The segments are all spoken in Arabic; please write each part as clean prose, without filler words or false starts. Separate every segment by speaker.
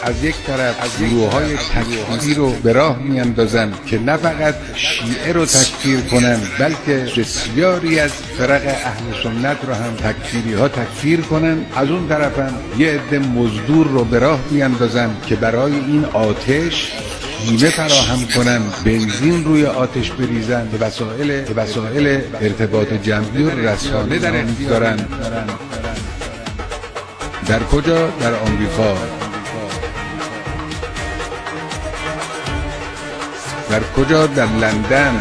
Speaker 1: از یک طرف گروه‌های تکفیری رو به راه میاندازن که نه فقط شیعه رو تکفیر کنن بلکه بسیاری از فرق اهل سنت رو هم تکفیری ها تکفیر کنن. از اون طرف هم یه عده مزدور رو به راه میاندازن که برای این آتش خیمه فراهم کنن، بنزین روی آتش بریزن، وسایل ارتباط جمعی و رسانه در اختیار دارن. در کجا؟ در آمریکا. در کجا؟ در لندن.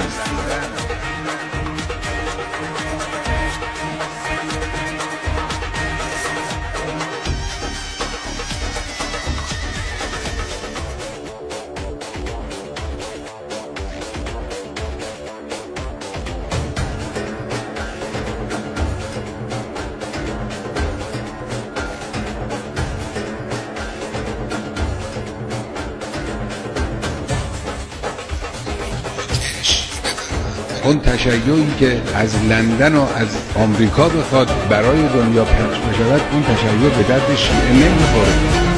Speaker 1: اون تشیعی که از لندن و از آمریکا بخواد برای دنیا پخش بشود، اون تشیع به درد شیعه نمیخوره.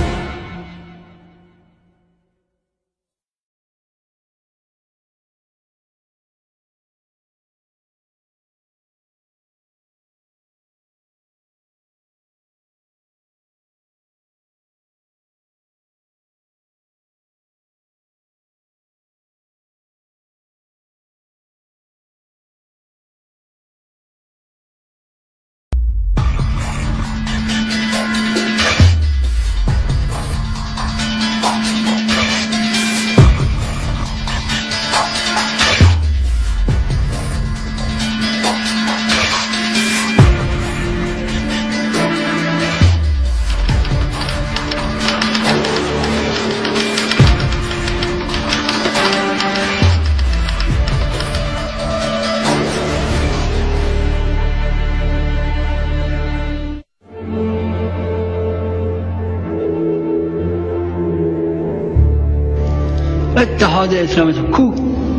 Speaker 2: اتحاد اسلامی کو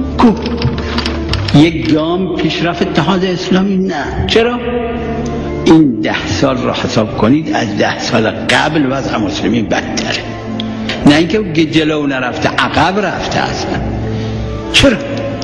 Speaker 2: یک گام پیشرفت اتحاد اسلامی نه. چرا؟ این 10 سال را حساب کنید، از 10 سال قبل وضع مسلمین بدتره، نه اینکه جلو نرفته، عقب رفته اصلا. چرا؟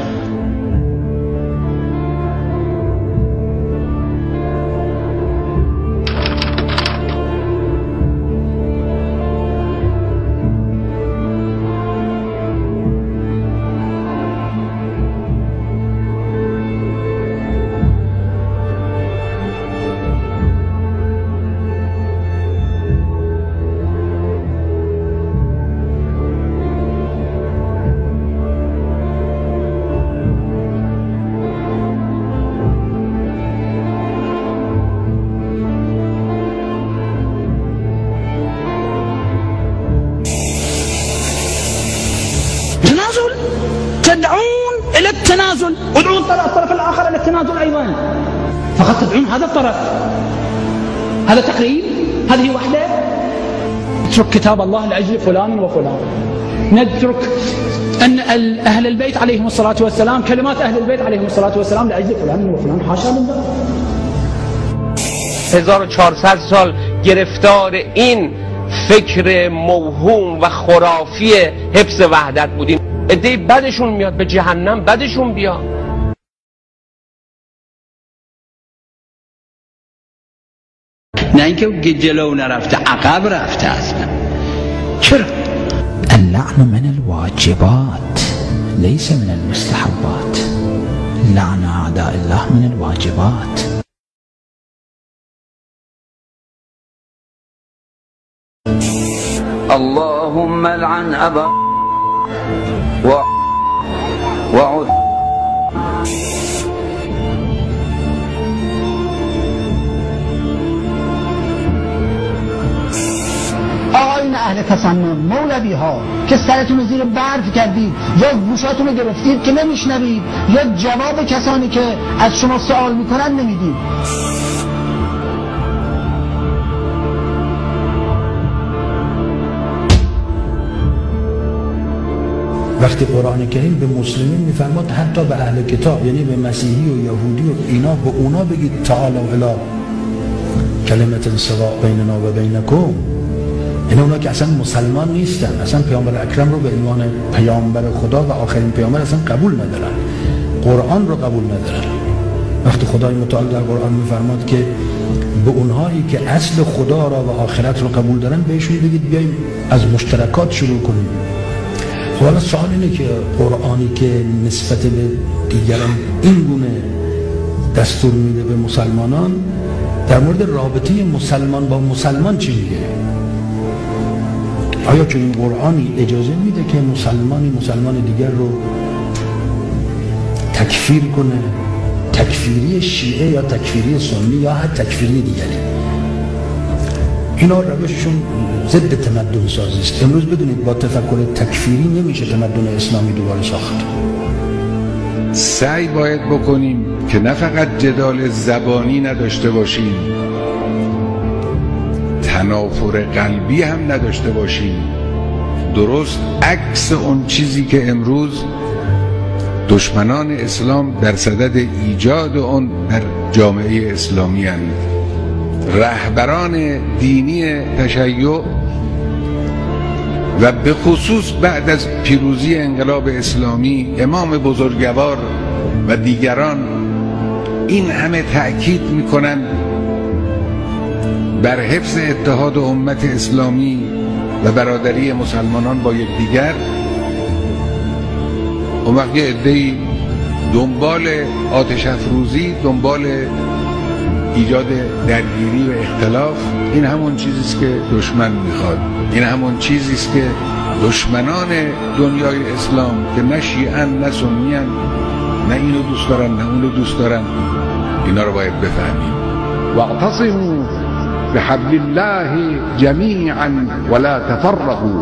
Speaker 3: تدعون إلى التنازل، ادعون الطرف الآخر إلى التنازل أيضا، فقط تدعون هذا الطرف. هذا تقريب، هذه وحدة. نترك كتاب الله لأجل فلان وفلان، نترك أن أهل البيت عليهم الصلاة والسلام، كلمات أهل البيت عليهم الصلاة والسلام لأجل فلان وفلان، حاشا لله.
Speaker 4: 1400 سال گرفتار این فکر موهوم و خرافی حفظ وحدت بودیم. عده‌ای بدشون میاد به جهنم، بدشون بیاد.
Speaker 2: نه اینکه جلو نرفته، عقب رفته اصلا. چرا؟
Speaker 5: اللعن من الواجبات ليس من المستحبات. لعن أعداء الله من الواجبات.
Speaker 6: اللهم لعن أبا وعد.
Speaker 3: آقایون اهل تسنن، مولوی ها که سرتون رو زیر برف کردید یا گوشاتون رو گرفتید که نمیشنوید یا جواب کسانی که از شما سوال میکنن نمیدید.
Speaker 7: وقتی قرآن کریم به مسلمین میفرماد حتی به اهل کتاب، یعنی به مسیحی و یهودی و اینا، به اونا بگید تعالوا الی کلمة سواء بیننا و بینکم، یعنی اونا که اصلا مسلمان نیستن، اصلا پیامبر اکرم رو به عنوان پیامبر خدا و آخرین پیامبر اصلا قبول ندارن، قرآن رو قبول ندارن. وقتی خدای متعال در قرآن میفرماد که به اونهایی که اصل خدا را و آخرت رو قبول دارن بهشون بگید بیاییم از مشترکات شروع کنیم. خب حالا سوال اینه که قرآنی که نسبت به دیگران این گونه دستور میده به مسلمانان، در مورد رابطه مسلمان با مسلمان چی میگه؟ آیا که این قرآنی اجازه میده که مسلمان دیگر رو تکفیر کنه؟ تکفیری شیعه یا تکفیری سنی یا حتی تکفیری دیگری. اینا روششون ضد تمدن سازی است. امروز بدونید با تفکر تکفیری نمیشه تمدن اسلامی دوباره ساخت.
Speaker 1: سعی باید بکنیم که نه فقط جدال زبانی نداشته باشیم، تنافر قلبی هم نداشته باشیم. درست عکس اون چیزی که امروز دشمنان اسلام در صدد ایجاد اون در جامعه اسلامی هستند. رهبران دینی تشیع و به خصوص بعد از پیروزی انقلاب اسلامی امام بزرگوار و دیگران این همه تأکید میکنن بر حفظ اتحاد امت اسلامی و برادری مسلمانان با یکدیگر. اون وقت یه عده‌ای دنبال آتش افروزی، دنبال ایجاد درگیری و اختلاف. این همون چیزیست که دشمن میخواد، این همون چیزیست که دشمنان دنیای اسلام که نه شیعن نه سنیان، نه اینو دوست دارن نه اونو دوست دارن، اینا رو باید بفهمیم.
Speaker 8: واعتصموا بحبل الله جميعا ولا تفرقوا.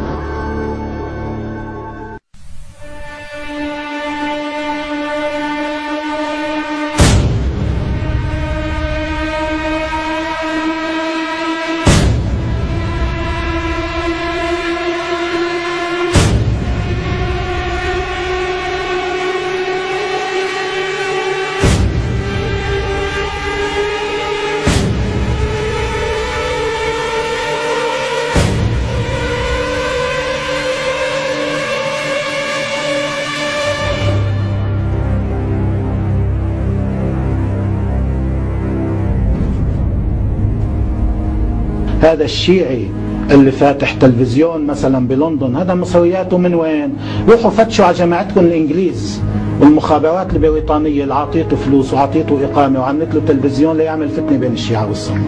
Speaker 3: هذا الشيعي اللي فاتح تلفزيون مثلا بلندن، هذا مسوياته من وين؟ روحوا فتشوا على جماعتكم الانجليز والمخابرات البريطانيه اللي عطيته فلوس وعطيته اقامه وعملت له تلفزيون ليعمل فتنه بين الشيعه والسنه.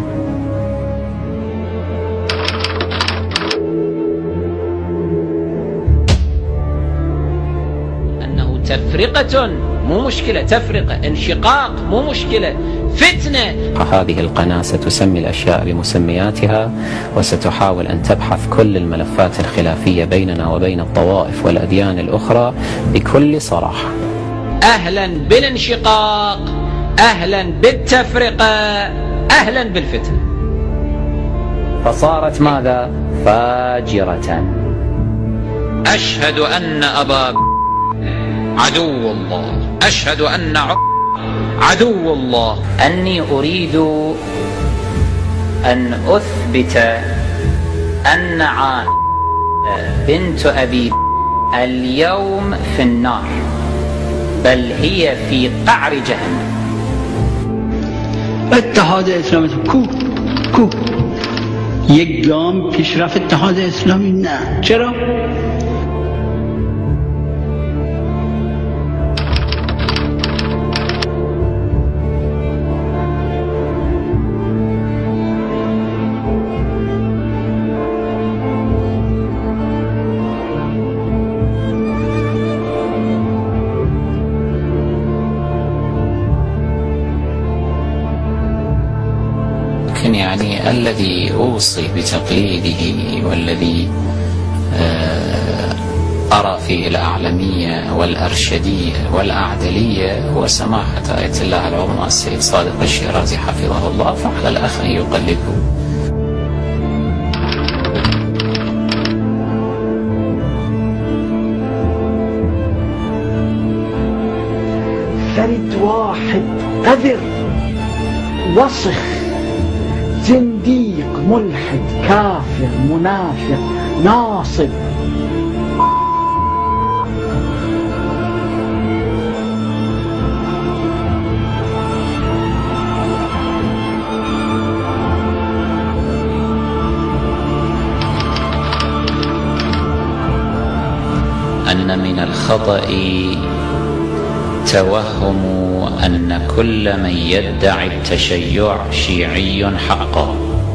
Speaker 9: انه تفرقه مو مشكله، تفرقه انشقاق مو مشكله، فتنة.
Speaker 10: هذه القناة ستسمي الأشياء بمسمياتها وستحاول أن تبحث كل الملفات الخلافية بيننا وبين الطوائف والأديان الأخرى بكل صراحة.
Speaker 9: أهلا بالانشقاق، أهلا بالتفرقة، أهلا بالفتنة.
Speaker 10: فصارت ماذا؟ فاجرة.
Speaker 9: أشهد أن أبا عدو الله، أشهد أن عدو الله.
Speaker 10: أني أريد أن أثبت أن عائشة بنت أبي اليوم في النار، بل هي في قعر جهنم.
Speaker 2: اتحاد اسلامی کو یک گام پیشرفت اتحاد اسلامی نه. چرا؟
Speaker 10: يعني الذي أوصي بتقليده والذي أرى فيه الأعلمية والأرشدية والأعدلية هو سماحة آية الله العظمى السيد صادق الشيرازي حفظه الله، فعلى الأخ أن يقلده.
Speaker 3: فرد واحد قذر وسخ زنديق ملحد كافر منافق ناصب.
Speaker 10: أن من الخطأ توهم أن كل من يدعي التشيع شيعي حقا.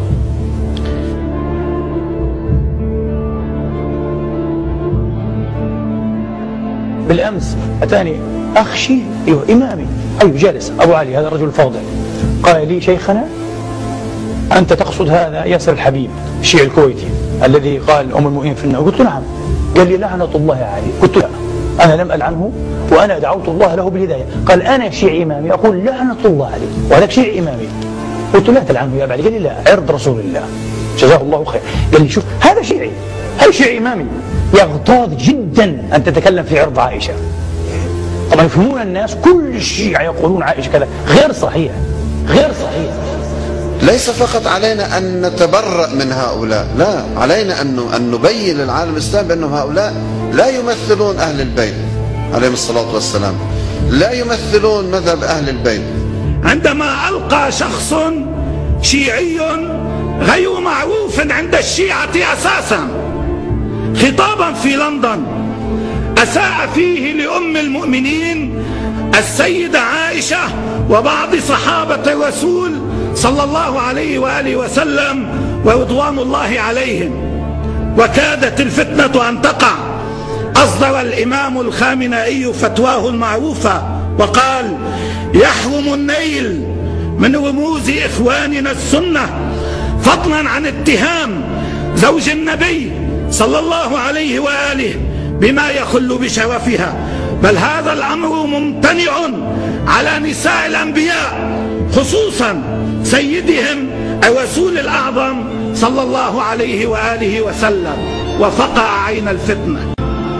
Speaker 7: بالأمس أتاني أخ شيعي إمامي جالس أبو علي هذا الرجل الفاضل، قال لي شيخنا أنت تقصد هذا ياسر الحبيب الشيعي الكويتي الذي قال أم المؤمنين في النار؟ قلت له نعم. قال لي لعنة الله عليه. قلت له أنا لم ألعنه وأنا دعوت الله له بالهداية. قال أنا شيعي إمامي أقول لعنة الله عليه وهذاك شيعي إمامي. قلت له لا تلعنه يا أبا علي. قال لي لا، عرض رسول الله جزاه الله خير. قال لي شوف هذا شيعي، هذا شيعي إمامي يغتاظ جدا أن تتكلم في عرض عائشة. طبعا يفهمون الناس كل الشيعة يقولون عائشة كذا، غير صحيح غير صحيح.
Speaker 11: ليس فقط علينا أن نتبرأ من هؤلاء، لا، علينا أن نبين للعالم الإسلامي بأن هؤلاء لا يمثلون أهل البيت عليهم الصلاة والسلام، لا يمثلون مذهب أهل البيت.
Speaker 12: عندما ألقى شخص شيعي غير معروف عند الشيعة أساسا خطابا في لندن أساء فيه لأم المؤمنين السيدة عائشة وبعض صحابة الرسول صلى الله عليه وآله وسلم ورضوان الله عليهم، وكادت الفتنة أن تقع. أصدر الإمام الخامنائي فتواه المعروفة وقال يحرم النيل من رموز إخواننا السنة فضلا عن اتهام زوج النبي صلى الله عليه وآله بما يخل بشرفها، بل هذا الأمر ممتنع على نساء الأنبياء خصوصا سيدهم الرسول الأعظم صلى الله عليه وآله وسلم، وفقع عين الفتنة.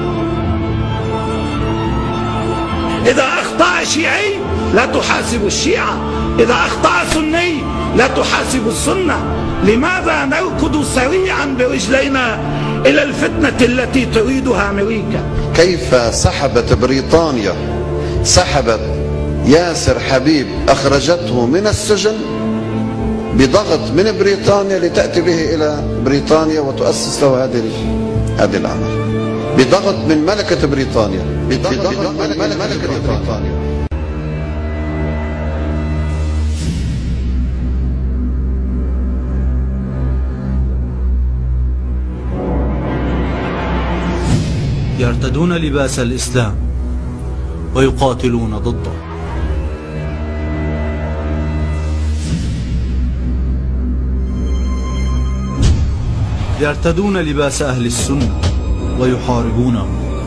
Speaker 12: إذا أخطأ شيعي لا تحاسب الشيعة، إذا أخطأ سني لا تحاسب السنة. لماذا نركض سريعا برجلينا إلى الفتنة التي تريدها أمريكا؟
Speaker 11: كيف سحبت بريطانيا، سحبت ياسر حبيب، أخرجته من السجن بضغط من بريطانيا لتأتي به إلى بريطانيا وتؤسس له هذه العمل، بضغط من ملكة بريطانيا، بضغط من ملكة بريطانيا.
Speaker 13: يرتدون لباس الإسلام ويقاتلون ضده. يرتدون لباس أهل السنة ويحاربونه.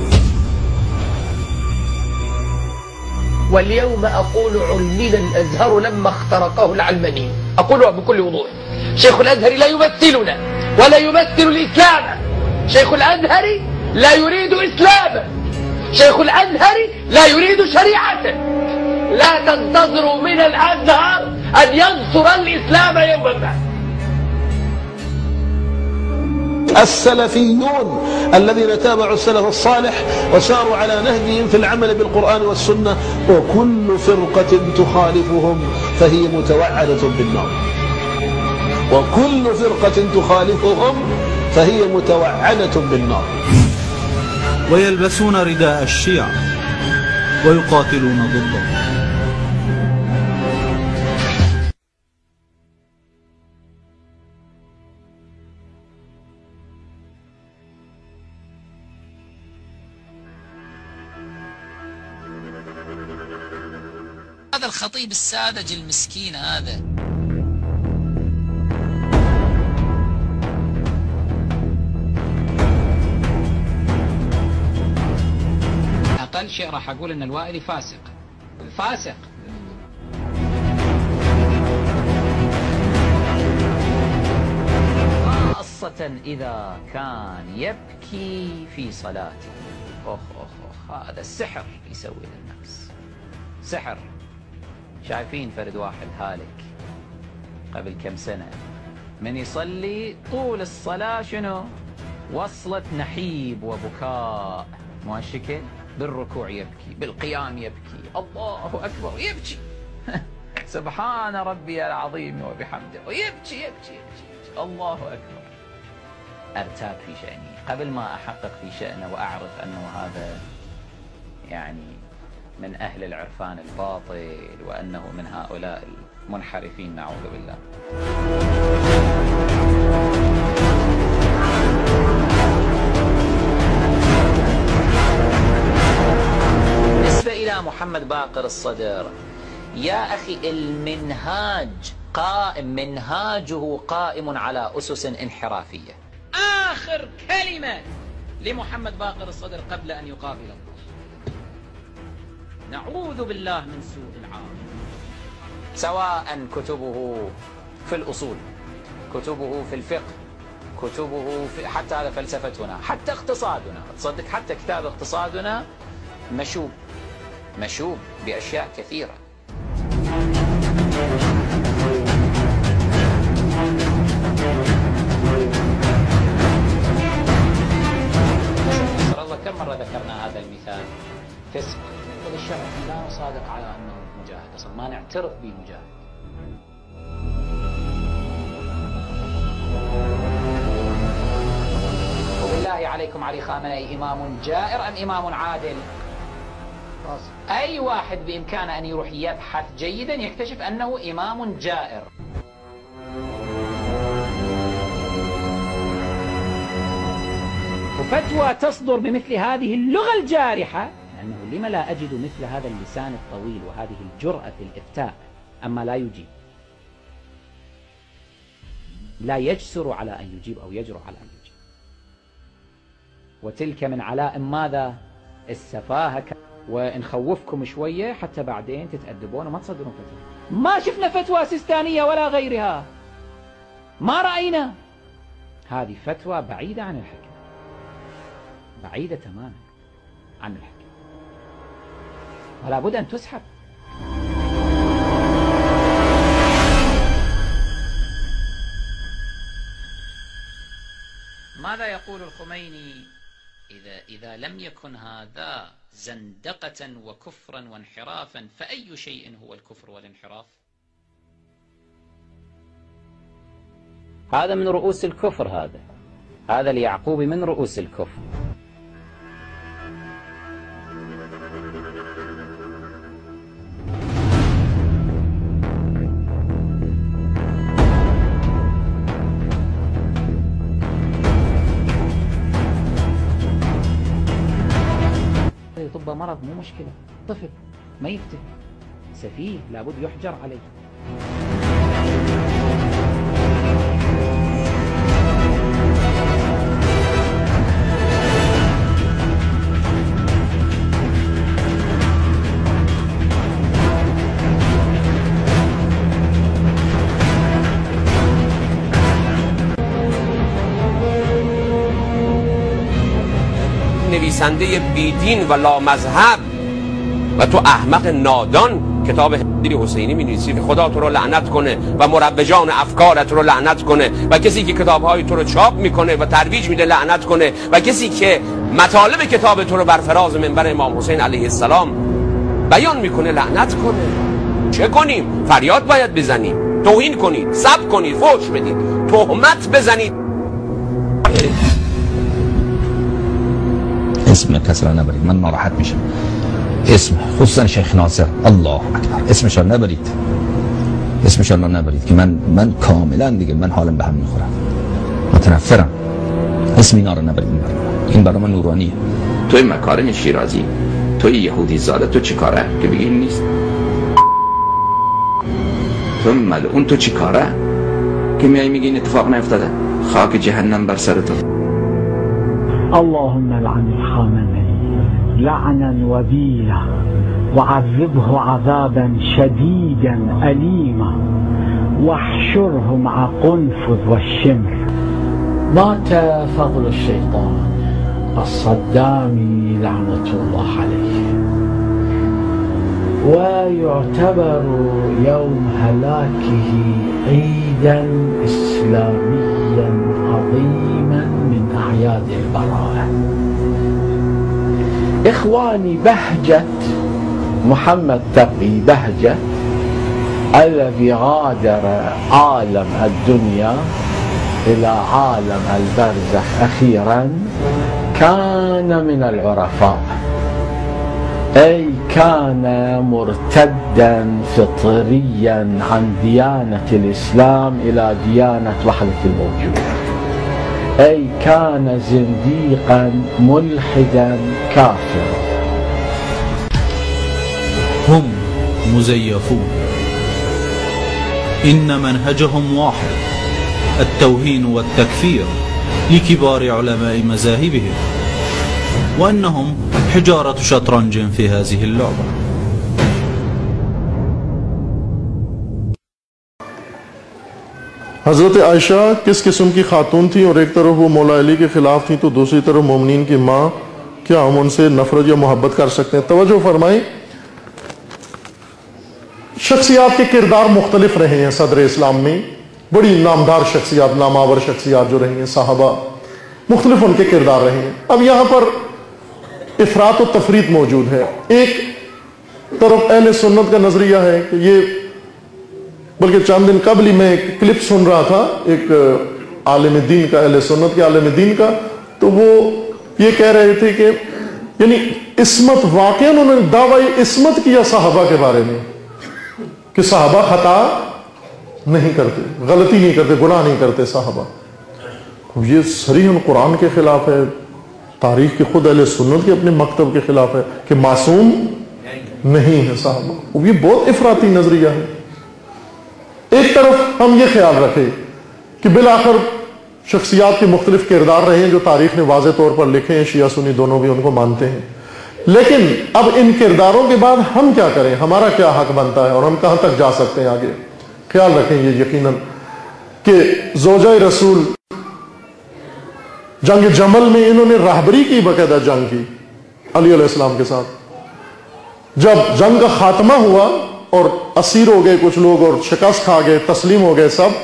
Speaker 4: واليوم أقول علمنا الأزهر لما اخترقه العلماني، أقولها بكل وضوح. شيخ الأزهر لا يمثلنا ولا يمثل الإسلام. شيخ الأزهر لا يريد إسلاما، شيخ الأزهر لا يريد شريعته. لا تنتظروا من الأزهر أن ينصر الإسلام يوما ما.
Speaker 14: السلفيون الذين تابعوا السلف الصالح وساروا على نهجهم في العمل بالقرآن والسنة، وكل فرقة تخالفهم فهي متوعدة بالنار، وكل فرقة تخالفهم فهي متوعدة بالنار.
Speaker 13: ويلبسون رداء الشيعة ويقاتلون ضده.
Speaker 15: هذا الخطيب الساذج المسكين هذا أقل شيء راح أقول أن الوائلي فاسق فاسق.
Speaker 9: خاصة إذا كان يبكي في صلاته. أخ أخ أخ، هذا السحر يسوي للنفس، سحر. شايفين فرد واحد هالك قبل كم سنة من يصلي طول الصلاة شنو؟ وصلة نحيب وبكاء، مو هالشكل؟ بالركوع يبكي، بالقيام يبكي، الله أكبر يبكي سبحان ربي العظيم وبحمده، ويبكي يبكي يبكي، الله أكبر. أرتاب في شأني قبل ما أحقق في شأنه وأعرف أنه هذا يعني من أهل العرفان الباطل وأنه من هؤلاء المنحرفين نعوذ بالله. بالنسبة إلى محمد باقر الصدر، يا أخي المنهاج قائم، منهاجه قائم على أسس انحرافية. آخر كلمة لمحمد باقر الصدر قبل أن يقابل الله، نعوذ بالله من سوء العاقبة. سواء كتبه في الأصول، كتبه في الفقه، كتبه في حتى هذا فلسفتنا، حتى اقتصادنا، تصدق حتى كتاب اقتصادنا مشوب بأشياء كثيرة. الله كم مرة ذكرنا هذا المثال، فسق الشرع لا صادق على أنه مجاهد، أصلا ما نعترف به مجاهد. وبالله عليكم علي خامنئي إمام جائر أم إمام عادل؟ أي واحد بإمكانه أن يروح يبحث جيدا يكتشف أنه إمام جائر. وفتوى تصدر بمثل هذه اللغة الجارحة، لأنه لما لا أجد مثل هذا اللسان الطويل وهذه الجرأة في الإفتاء، أما لا يجيب، لا يجسر على أن يجيب أو يجرؤ على أن يجيب. وتلك من علائم ماذا؟ السفاهة. ونخوفكم شوية حتى بعدين تتأدبون وما تصدرون فتوى. ما شفنا فتوى سيستانية ولا غيرها، ما رأينا. هذه فتوى بعيدة عن الحكم، بعيدة تماما عن الحكم، ولا بد أن تسحب. ماذا يقول الخميني؟ إذا لم يكن هذا زندقة وكفرا وانحرافا فأي شيء هو الكفر والانحراف؟ هذا من رؤوس الكفر، هذا اليعقوبي من رؤوس الكفر. طب مرض مو مشكلة، طفل ما يفتح، سفيه لابد يحجر عليه.
Speaker 16: نویسنده بیدین و لامذهب و تو احمق نادان کتاب هندی حسینی می‌نویسی خدا تو رو لعنت کنه و مروجان افکارت رو لعنت کنه و کسی که کتاب‌های تو رو چاپ میکنه و ترویج میده لعنت کنه و کسی که مطالب کتاب تو رو بر فراز منبر امام حسین علیه السلام بیان میکنه لعنت کنه. چه کنیم؟ فریاد باید بزنیم، توهین کنید، سب کنید، فحش بدید، تهمت بزنید.
Speaker 17: اسم کسی را نبرید، من ناراحت میشم. اسم خصوصا شیخ ناصر، الله اکبر، اسمش را نبرید، اسمش را نبرید که من کاملا دیگه من حالم به هم میخورم، متنفرم. اسم اینا را نبرید، این برای من نورانیه.
Speaker 18: توی مکارم شیرازی، توی یهودی زاده، تو چی کاره که بگی این نیست؟ تو ملعون، تو چی کاره که میای میگی این اتفاق نیفتاده؟ خاک جهنم بر سر تو.
Speaker 19: اللهم لعن الخامنئي لعنا وبيلا وعذبه عذابا شديدا أليما واحشره مع قنفذ والشمر. مات فضل الشيطان الصدامي لعنة الله عليه. ويعتبر يوم هلاكه عيدا إسلاميا عظيما من أعياد البراءة. إخواني، بهجة محمد تقي بهجة الذي غادر عالم الدنيا إلى عالم البرزخ أخيرا كان من العرفاء، أي كان مرتدا فطريا عن ديانة الإسلام إلى ديانة وحدة الوجود، أي كان زنديقا ملحدا كافرا.
Speaker 13: هم مزيفون، إن منهجهم واحد، التوهين والتكفير لكبار علماء مذاهبهم، وأنهم حجارة شطرنج في هذه اللعبة.
Speaker 20: حضرت عائشہ کس قسم کی خاتون تھی؟ اور ایک طرف وہ مولا علی کے خلاف تھی تو دوسری طرف مومنین کی ماں، کیا ہم ان سے نفرت یا محبت کر سکتے ہیں؟ توجہ فرمائیں، شخصیات کے کردار مختلف رہے ہیں صدر اسلام میں، بڑی نامدار شخصیات، نامآور شخصیات جو رہی ہیں، صحابہ، مختلف ان کے کردار رہے ہیں۔ اب یہاں پر افراط و تفریط موجود ہے۔ ایک طرف اہل سنت کا نظریہ ہے کہ یہ، بلکہ چند دن قبل ہی میں ایک کلپ سن رہا تھا ایک عالم دین کا، اہل سنت کے عالم دین کا، تو وہ یہ کہہ رہے تھے کہ یعنی عصمت، واقعا انہوں نے دعوی عصمت کیا صحابہ کے بارے میں کہ صحابہ خطا نہیں کرتے، غلطی نہیں کرتے، گناہ نہیں کرتے صحابہ۔ یہ صریحاً قرآن کے خلاف ہے، تاریخ کے خود اہل سنت کے اپنے مکتب کے خلاف ہے کہ معصوم نہیں ہے صحابہ۔ یہ بہت افراطی نظریہ ہے۔ ایک طرف ہم یہ خیال رکھیں کہ بالآخر شخصیات کے مختلف کردار رہے ہیں جو تاریخ نے واضح طور پر لکھے ہیں، شیعہ سنی دونوں بھی ان کو مانتے ہیں، لیکن اب ان کرداروں کے بعد ہم کیا کریں؟ ہمارا کیا حق بنتا ہے اور ہم کہاں تک جا سکتے ہیں آگے؟ خیال رکھیں یہ یقیناً کہ زوجہ رسول جنگ جمل میں انہوں نے راہبری کی، باقاعدہ جنگ کی علی علیہ السلام کے ساتھ۔ جب جنگ کا خاتمہ ہوا اور اسیر ہو گئے کچھ لوگ اور شکست کھا گئے، تسلیم ہو گئے سب،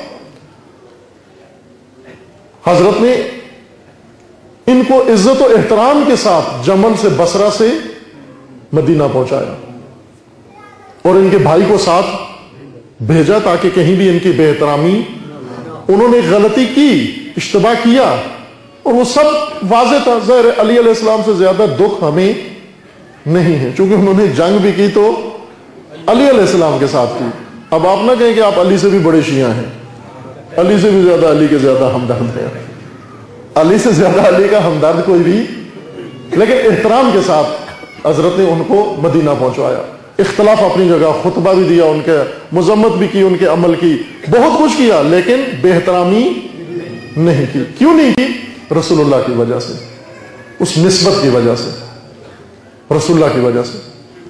Speaker 20: حضرت نے ان کو عزت و احترام کے ساتھ جمل سے بصرہ سے مدینہ پہنچایا اور ان کے بھائی کو ساتھ بھیجا تاکہ کہیں بھی ان کی بے احترامی، انہوں نے غلطی کی، اشتباہ کیا، اور وہ سب واضح تھا۔ ظاہر علی علیہ السلام سے زیادہ دکھ ہمیں نہیں ہے، چونکہ انہوں نے جنگ بھی کی تو علی علیہ السلام کے ساتھ کی۔ اب آپ نہ کہیں کہ آپ علی سے بھی بڑے شیعہ ہیں، علی سے بھی زیادہ علی کے زیادہ ہمدرد ہیں، علی سے زیادہ علی کا ہمدرد کوئی بھی، لیکن احترام کے ساتھ حضرت نے ان کو مدینہ پہنچوایا۔ اختلاف اپنی جگہ، خطبہ بھی دیا ان کے، مذمت بھی کی ان کے عمل کی، بہت کچھ کیا، لیکن بے احترامی نہیں کی۔ کیوں نہیں کی؟ رسول اللہ کی وجہ سے، اس نسبت کی وجہ سے، رسول اللہ کی وجہ سے۔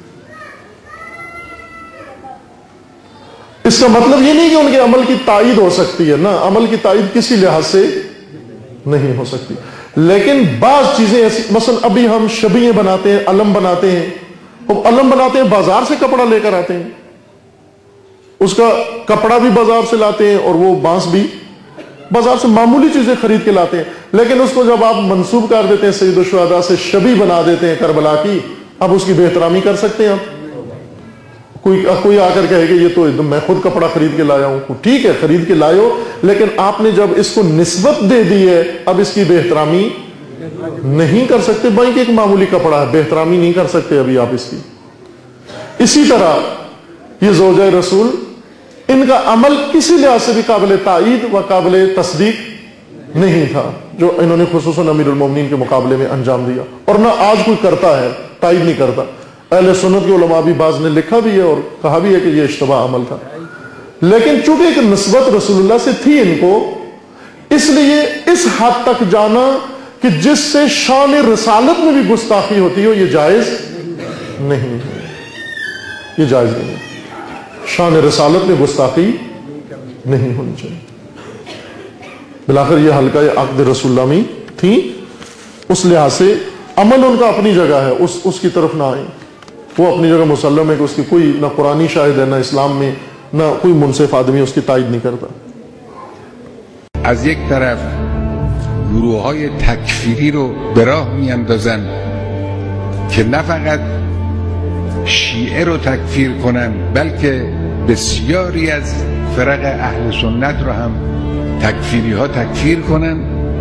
Speaker 20: اس کا مطلب یہ نہیں کہ ان کے عمل کی تائید ہو سکتی ہے، نہ، عمل کی تائید کسی لحاظ سے نہیں ہو سکتی، لیکن بعض چیزیں ایسی، مثلا ابھی ہم شبیہیں بناتے ہیں، علم بناتے ہیں، وہ علم بناتے ہیں، بازار سے کپڑا لے کر آتے ہیں، اس کا کپڑا بھی بازار سے لاتے ہیں اور وہ بانس بھی بازار سے معمولی چیزیں خرید کے لاتے ہیں، لیکن اس کو جب آپ منسوب کر دیتے ہیں سید الشہداء سے، شبیہ بنا دیتے ہیں کربلا کی، اب اس کی بے احترامی کر سکتے ہیں آپ؟ کوئی آ کر کہے کہ یہ تو میں خود کپڑا خرید کے لایا ہوں، ٹھیک ہے خرید کے لائے ہو، لیکن آپ نے جب اس کو نسبت دے دی ہے، اب اس کی بے احترامی نہیں کر سکتے۔ بھائی کہ ایک معمولی کپڑا ہے، بے احترامی نہیں کر سکتے ابھی آپ اس کی۔ اسی طرح یہ زوجہ رسول، ان کا عمل کسی لحاظ سے بھی قابل تائید و قابل تصدیق نہیں تھا جو انہوں نے خصوصاً امیر المومنین کے مقابلے میں انجام دیا، اور نہ آج کوئی کرتا ہے، تائید نہیں کرتا۔ اہل سنت کے علماء بھی بعض نے لکھا بھی ہے اور کہا بھی ہے کہ یہ اشتباہ عمل تھا، لیکن چونکہ ایک نسبت رسول اللہ سے تھی ان کو، اس لیے اس حد تک جانا کہ جس سے شان رسالت میں بھی گستاخی ہوتی ہو، یہ جائز نہیں ہے، یہ جائز نہیں ہے۔ شان رسالت میں گستاخی نہیں ہونی چاہیے۔ بالآخر یہ حلقہ عقد رسول اللہ میں تھی، اس لحاظ سے عمل ان کا اپنی جگہ ہے، اس کی طرف نہ آئیں۔ وہ اپنی جگہ مسلم ہے کہ اس کی کوئی نہ قرآنی شاہد ہے، نہ اسلام میں نہ کوئی منصف آدمی اس کی تائید نہیں کرتا.
Speaker 1: از یک طرف گروه های تکفیری رو به راه میاندازن که نه فقط شیعه رو تکفیر کنن بلکه بسیاری از فرق اهل سنت رو هم تکفیری ها تکفیر کنن.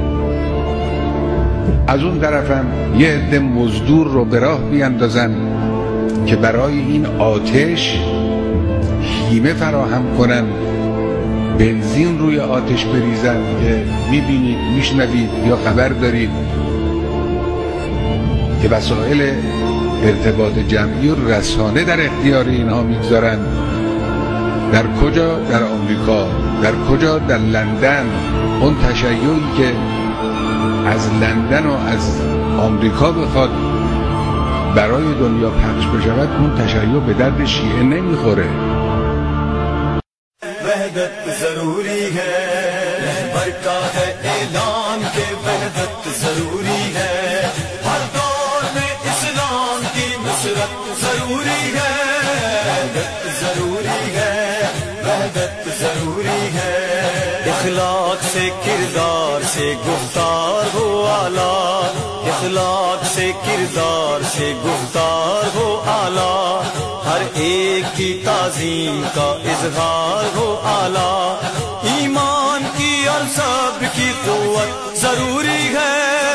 Speaker 1: از اون طرف هم یه عده مزدور رو به راه بیاندازن که برای این آتش هیمه فراهم کنن، بنزین روی آتش بریزن که میبینید، میشنوید یا خبر دارید که وسایل ارتباط جمعی و رسانه در اختیار اینها میگذارن. در کجا؟ در آمریکا. در کجا؟ در لندن. اون تشیعی که از لندن و از آمریکا بخواد برای دنیا پخش بشود، اون تشیع به درد شیعه نمیخوره.
Speaker 21: وحدت ضروری ہے، رہبر کا ہے اعلان کہ وحدت ضروری ہے، ہر دور میں اسلام کی نصرت ضروری ہے، وحدت ضروری ہے، وحدت ضروری ہے، اخلاق سے کردار سے گفتار ہو اعلیٰ، اخلاق سے کردار سے گفتار ہو اعلیٰ، ہر ایک کی تعظیم کا اظہار ہو اعلیٰ، ایمان کی اور صبر کی قوت ضروری ہے،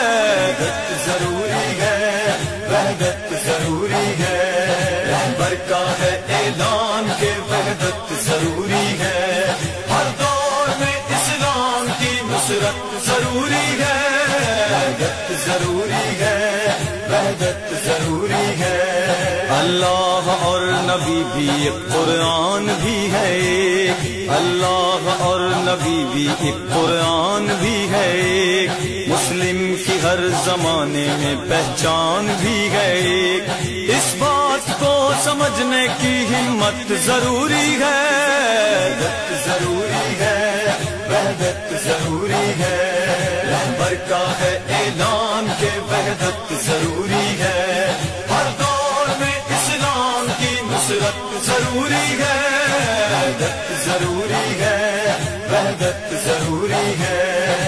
Speaker 21: وحدت ضروری ہے، وحدت ضروری ہے، رہبر کا ہے اعلان کہ وحدت ضروری ہے، ہر دور میں اسلام کی نصرت ضروری ہے، وحدت ضروری ہے، وحدت ضروری ہے، اللہ اور نبی بھی ایک قرآن بھی ہے ایک، اللہ اور نبی بھی ایک قرآن بھی ہے ایک، مسلم کی ہر زمانے میں پہچان بھی ہے ایک، اس بات کو سمجھنے کی ہمت ضروری ہے، وحدت ضروری ہے، وحدت ضروری ہے، رہبر کا ہے اعلان کہ وحدت ضروری ہے، ہر دور میں اسلام کی نصرت ضروری ہے، وحدت ضروری ہے، وحدت ضروری ہے،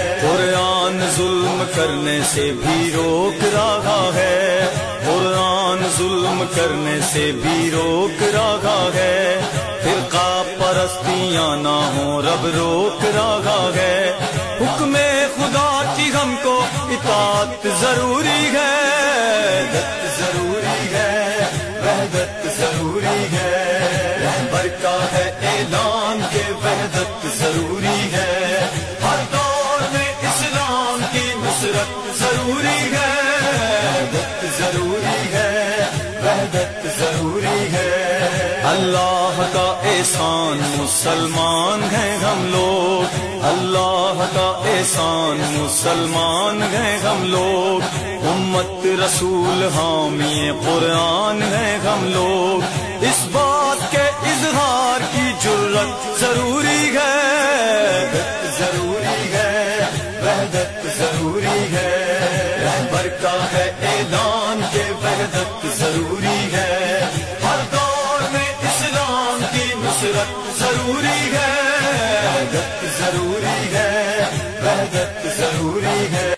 Speaker 21: قرآن ظلم کرنے سے بھی روک رہا ہے، قرآن ظلم کرنے سے بھی روک رہا ہے، فرقہ پرستیاں نہ ہوں رب روک رہا ہے، حکم خدا کی ہم کو اطاعت ضروری ہے، وحدت ضروری ہے، وحدت ضروری ہے، رہبر کا ہے اعلان کہ وحدت ضروری ہے، ہر دور میں اسلام کی نصرت ضروری ہے، وحدت ضروری ہے، وحدت ضروری ہے، اللہ کا احسان مسلمان ہیں ہم لوگ، اللہ کا احسان مسلمان ہیں ہم لوگ، امت رسول حامی قرآن ہیں ہم لوگ، اس بات کے اظہار کی جرت ضروری ہے، وحدت ضروری ہے، وحدت ضروری ہے، رہبر کا ہے اعلان کہ وحدت ضروری ہے، ہر دور میں اسلام کی نصرت ضروری ہے، وحدت ضروری ہے، وحدت ضروری ہے۔